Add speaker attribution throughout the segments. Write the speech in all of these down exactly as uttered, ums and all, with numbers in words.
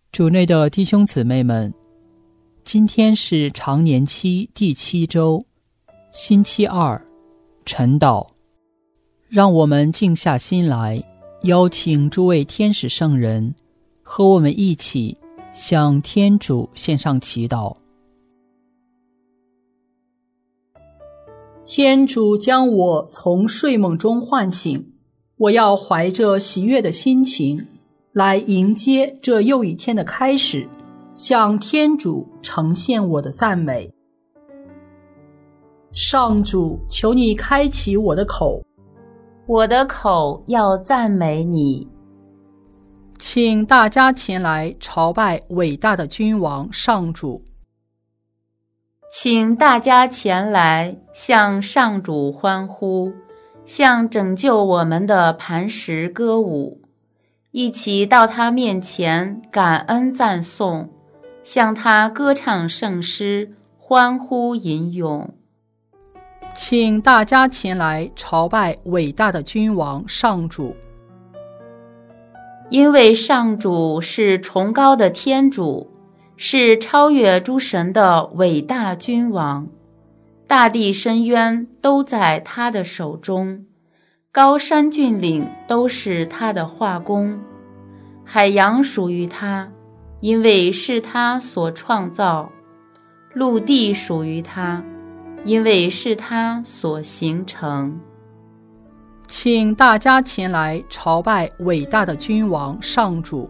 Speaker 1: 主内的弟兄姊妹们，今天是常年期第七周，星期二，晨祷。让我们静下心来，邀请诸位天使圣人和我们一起向天主献上祈祷。天主将我从睡梦中唤醒，我要怀着喜悦的心情来迎接这又一天的开始，向天主呈现我的赞美。上主，求你开启我的口，
Speaker 2: 我的口要赞美你。
Speaker 1: 请大家前来朝拜伟大的君王上主。
Speaker 2: 请大家前来向上主欢呼，向拯救我们的磐石歌舞，一起到他面前感恩赞颂，向他歌唱圣诗，欢呼吟咏。
Speaker 1: 请大家前来朝拜伟大的君王上主。
Speaker 2: 因为上主是崇高的天主，是超越诸神的伟大君王，大地深渊都在他的手中，高山峻岭都是他的画工，海洋属于他，因为是他所创造，陆地属于他，因为是他所形成。
Speaker 1: 请大家前来朝拜伟大的君王上主。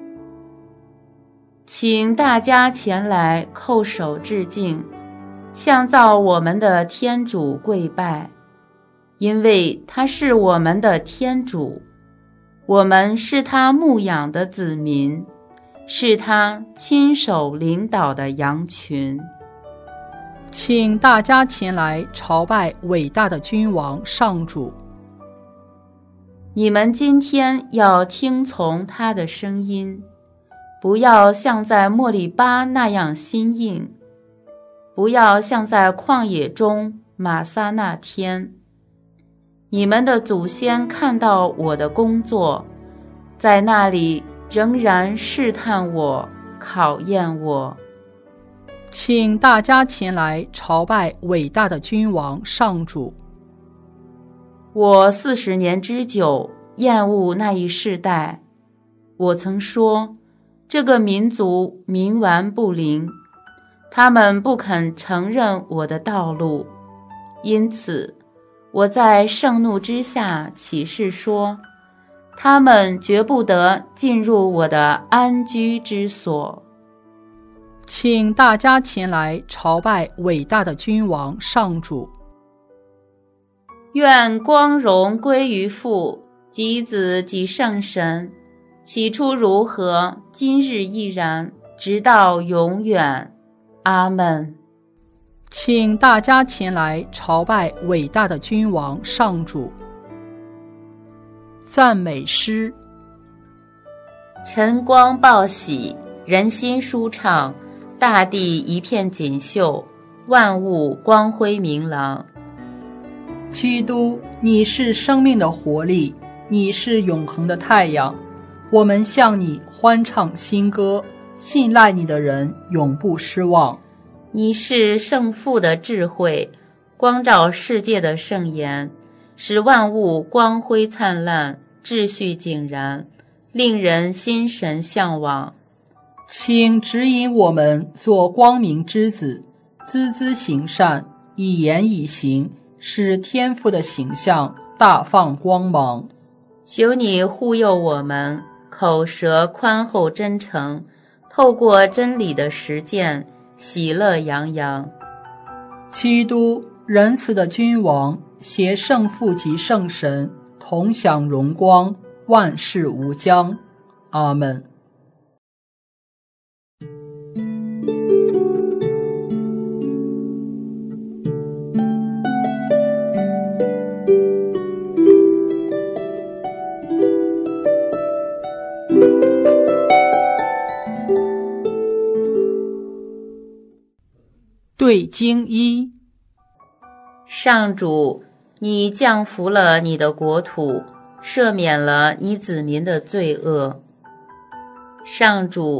Speaker 2: 请大家前来叩首致敬，向造我们的天主跪拜，因为他是我们的天主，我们是他牧养的子民，是他亲手领导的羊群。
Speaker 1: 请大家前来朝拜伟大的君王上主。
Speaker 2: 你们今天要听从他的声音，不要像在莫利巴那样心硬，不要像在旷野中玛撒那天。你们的祖先看到我的工作，在那里仍然试探我，考验我。
Speaker 1: 请大家前来朝拜伟大的君王上主。
Speaker 2: 我四十年之久厌恶那一世代，我曾说，这个民族冥顽不灵，他们不肯承认我的道路，因此我在盛怒之下起誓说，他们绝不得进入我的安居之所。
Speaker 1: 请大家前来朝拜伟大的君王上主。
Speaker 2: 愿光荣归于父及子及圣神，起初如何，今日亦然，直到永远。阿们。
Speaker 1: 请大家前来朝拜伟大的君王上主。赞美诗。
Speaker 2: 晨光报喜，人心舒畅，大地一片锦绣，万物光辉明朗。
Speaker 1: 基督，你是生命的活力，你是永恒的太阳，我们向你欢唱新歌，信赖你的人永不失望。
Speaker 2: 你是圣父的智慧，光照世界的圣言，使万物光辉灿烂，秩序井然，令人心神向往。
Speaker 1: 请指引我们做光明之子，孜孜行善，以言以行，使天父的形象大放光芒。
Speaker 2: 求你护佑我们，口舌宽厚真诚，透过真理的实践，喜乐洋洋。
Speaker 1: 基督，仁慈的君王，携圣父及圣神，同享荣光，万事无疆。阿们。对经一。
Speaker 2: 上主，你降服了你的国土，赦免了你子民的罪恶。上主，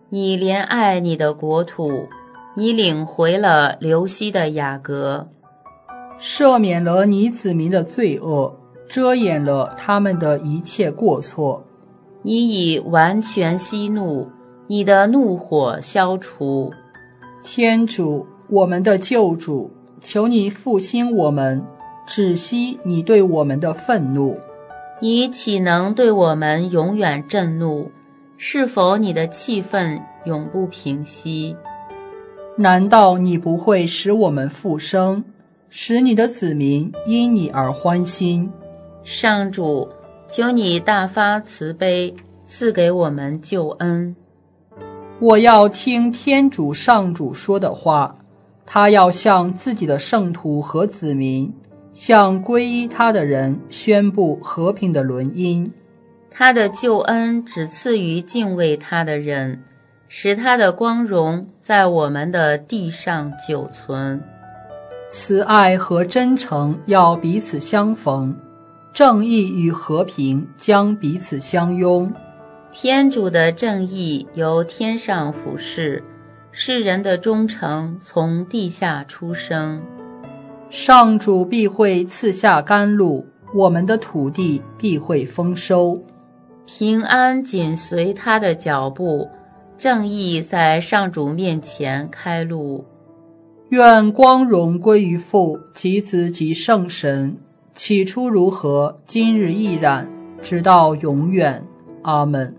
Speaker 2: 你怜爱你的国土，你领回了流息的雅各，
Speaker 1: 赦免了你子民的罪恶，遮掩了他们的一切过错。
Speaker 2: 你已完全息怒，你的怒火消除。
Speaker 1: 天主，我们的救主，求你复兴我们，止息你对我们的愤怒。
Speaker 2: 你岂能对我们永远震怒？是否你的气愤永不平息？
Speaker 1: 难道你不会使我们复生，使你的子民因你而欢心？
Speaker 2: 上主，求你大发慈悲，赐给我们救恩。
Speaker 1: 我要听天主上主说的话，他要向自己的圣徒和子民，向皈依他的人宣布和平的轮音。
Speaker 2: 他的救恩只赐予敬畏他的人，使他的光荣在我们的地上久存。
Speaker 1: 慈爱和真诚要彼此相逢，正义与和平将彼此相拥。
Speaker 2: 天主的正义由天上俯视，世人的忠诚从地下出生。
Speaker 1: 上主必会赐下甘露，我们的土地必会丰收。
Speaker 2: 平安紧随他的脚步，正义在上主面前开路。
Speaker 1: 愿光荣归于父及子及圣神，起初如何，今日亦然，直到永远。阿们。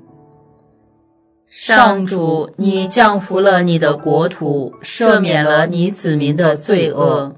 Speaker 2: 上主，你降服了你的国土，赦免了你子民的罪恶。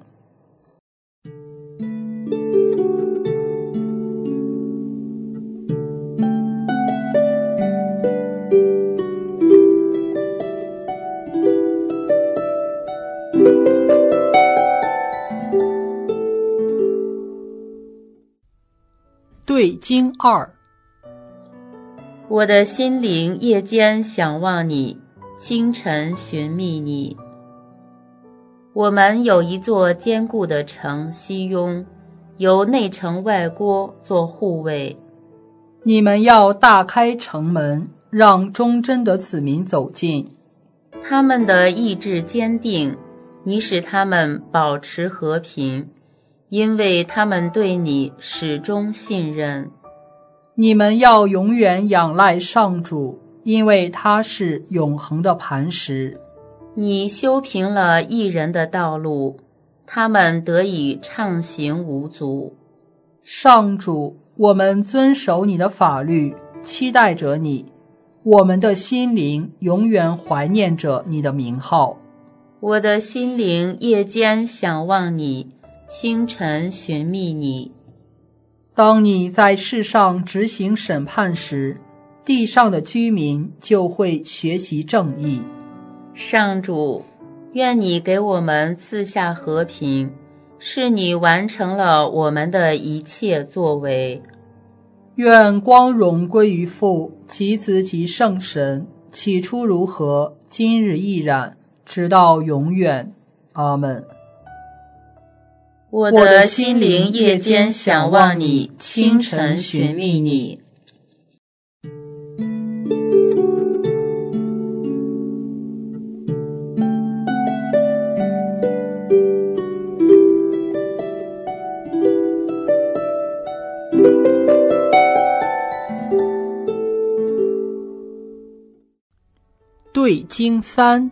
Speaker 1: 对经二。
Speaker 2: 我的心灵夜间想望你，清晨寻觅你。我们有一座坚固的城西雍，由内城外郭做护卫。
Speaker 1: 你们要大开城门，让忠贞的子民走进。
Speaker 2: 他们的意志坚定，你使他们保持和平，因为他们对你始终信任。
Speaker 1: 你们要永远仰赖上主，因为他是永恒的磐石。
Speaker 2: 你修平了义人的道路，他们得以畅行无阻。
Speaker 1: 上主，我们遵守你的法律，期待着你，我们的心灵永远怀念着你的名号。
Speaker 2: 我的心灵夜间想望你，清晨寻觅你。
Speaker 1: 当你在世上执行审判时，地上的居民就会学习正义。
Speaker 2: 上主，愿你给我们赐下和平，是你完成了我们的一切作为。
Speaker 1: 愿光荣归于父及子及圣神，起初如何，今日亦然，直到永远。阿们。
Speaker 2: 我的心灵夜间想望你，清晨寻觅你。
Speaker 1: 对经三。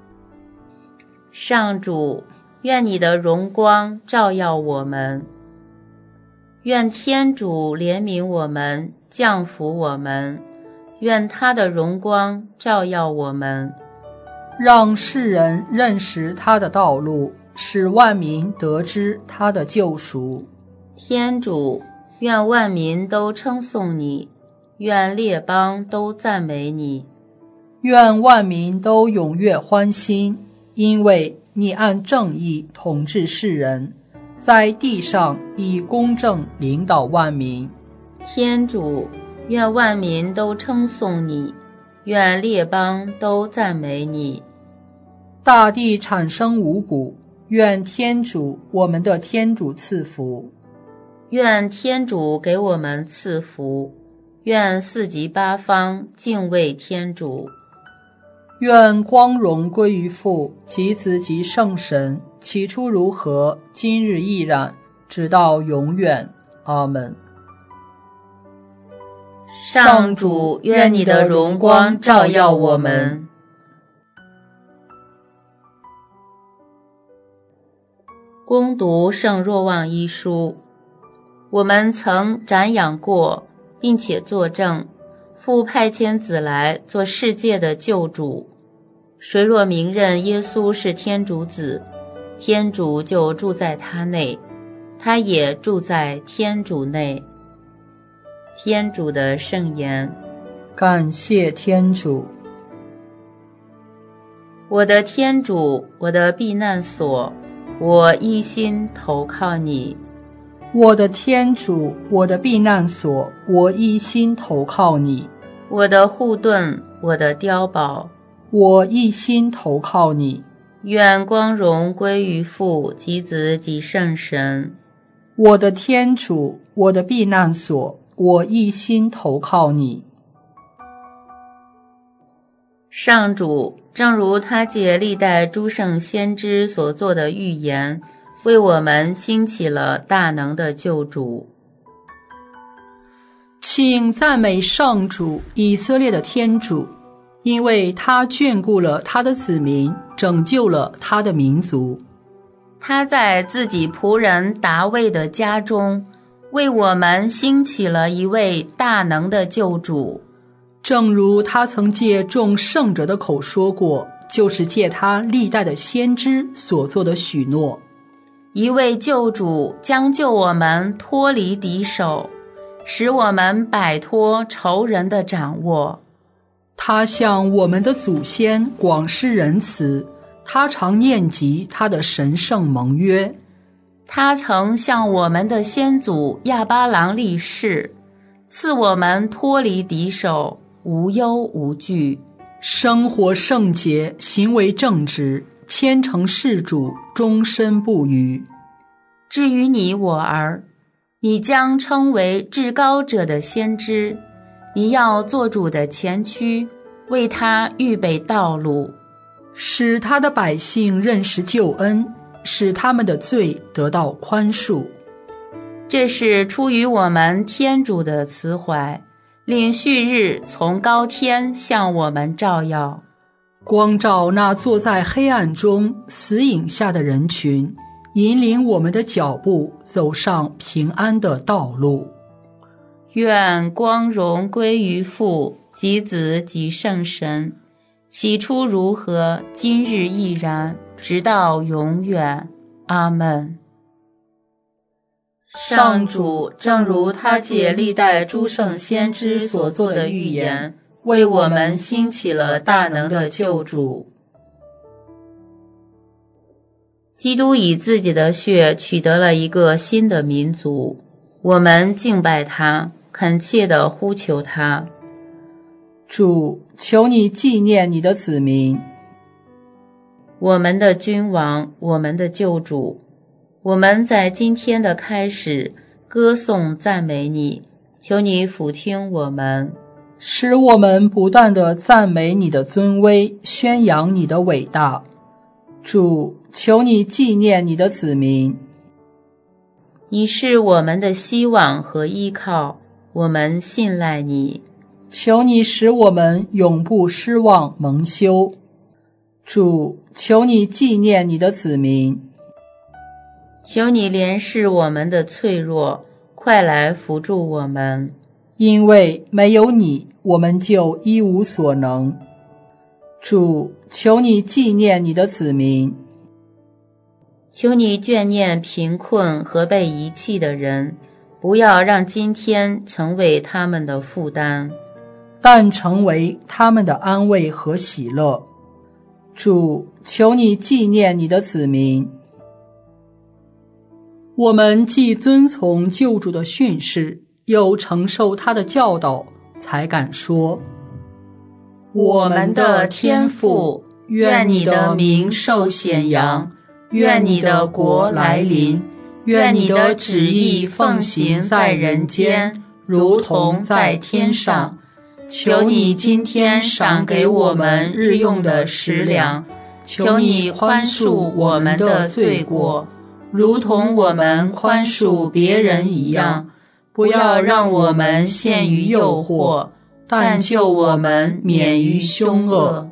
Speaker 2: 上主，愿你的荣光照耀我们，愿天主怜悯我们，降福我们，愿他的荣光照耀我们，
Speaker 1: 让世人认识他的道路，使万民得知他的救赎。
Speaker 2: 天主，愿万民都称颂你，愿列邦都赞美你，
Speaker 1: 愿万民都踊跃欢心，因为你按正义统治世人，在地上以公正领导万民。
Speaker 2: 天主，愿万民都称颂你，愿列邦都赞美你。
Speaker 1: 大地产生五谷，愿天主我们的天主赐福。
Speaker 2: 愿天主给我们赐福，愿四极八方敬畏天主。
Speaker 1: 愿光荣归于父及子及圣神，起初如何，今日亦然，直到永远。阿们。
Speaker 2: 上主，愿你的荣光照耀我们。恭读圣若望一书。我们曾瞻仰过，并且作证，父派遣子来做世界的救主。谁若明认耶稣是天主子，天主就住在他内，他也住在天主内。天主的圣言。
Speaker 1: 感谢天主。
Speaker 2: 我的天主，我的避难所，我一心投靠你。
Speaker 1: 我的天主，我的避难所，我一心投靠你。
Speaker 2: 我的护盾，我的碉堡，
Speaker 1: 我一心投靠你。
Speaker 2: 愿光荣归于父及子及圣神。
Speaker 1: 我的天主，我的避难所，我一心投靠你。
Speaker 2: 上主，正如他借历代诸圣先知所做的预言，为我们兴起了大能的救主。
Speaker 1: 请赞美上主，以色列的天主，因为他眷顾了他的子民，拯救了他的民族。
Speaker 2: 他在自己仆人达味的家中，为我们兴起了一位大能的救主。
Speaker 1: 正如他曾借众圣者的口说过，就是借他历代的先知所做的许诺。
Speaker 2: 一位救主将救我们脱离敌手，使我们摆脱仇人的掌握。
Speaker 1: 他向我们的祖先广施仁慈，他常念及他的神圣盟约。
Speaker 2: 他曾向我们的先祖亚巴郎立誓，赐我们脱离敌手，无忧无惧，
Speaker 1: 生活圣洁，行为正直，虔诚事主，终身不渝。
Speaker 2: 至于你我儿，你将称为至高者的先知，你要做主的前驱，为他预备道路，
Speaker 1: 使他的百姓认识救恩，使他们的罪得到宽恕。
Speaker 2: 这是出于我们天主的慈怀，令旭日从高天向我们照耀，
Speaker 1: 光照那坐在黑暗中死影下的人群，引领我们的脚步走上平安的道路。
Speaker 2: 愿光荣归于父及子及圣神，起初如何，今日亦然，直到永远。阿们。上主，正如他借历代诸圣先知所做的预言，为我们兴起了大能的救主。基督以自己的血取得了一个新的民族，我们敬拜他，恳切地呼求他。
Speaker 1: 主，求你纪念你的子民，
Speaker 2: 我们的君王，我们的救主，我们在今天的开始歌颂赞美你，求你俯听我们，
Speaker 1: 使我们不断地赞美你的尊威，宣扬你的伟大。主，求你纪念你的子民，
Speaker 2: 你是我们的希望和依靠，我们信赖你。
Speaker 1: 求你使我们永不失望蒙羞。主，求你纪念你的子民，
Speaker 2: 求你怜视我们的脆弱，快来扶助我们，
Speaker 1: 因为没有你，我们就一无所能。主，求你纪念你的子民，
Speaker 2: 求你眷念贫困和被遗弃的人，不要让今天成为他们的负担，
Speaker 1: 但成为他们的安慰和喜乐。主，求你纪念你的子民。我们既遵从救主的训示，又承受他的教导，才敢说：
Speaker 2: 我们的天父，愿你的名受显扬，愿你的国来临，愿你的旨意奉行在人间，如同在天上。 求你今天赏给我们日用的食粮，求你宽恕我们的罪过，如同我们宽恕别人一样，不要让我们陷于诱惑，但救我们免于凶恶。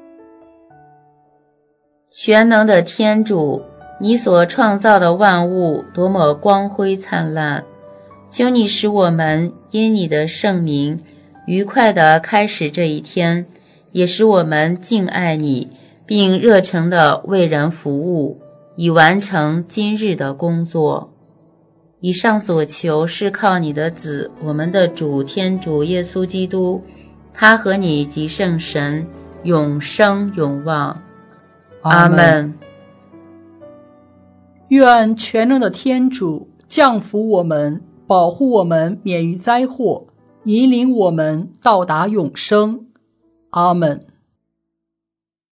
Speaker 2: 全能的天主，你所创造的万物多么光辉灿烂，求你使我们因你的圣名愉快地开始这一天，也使我们敬爱你，并热诚地为人服务，以完成今日的工作。以上所求是靠你的子，我们的主天主耶稣基督，他和你及圣神永生永望。阿们。
Speaker 1: 愿全能的天主降福我们，保护我们免于灾祸，引领我们到达永生。阿们。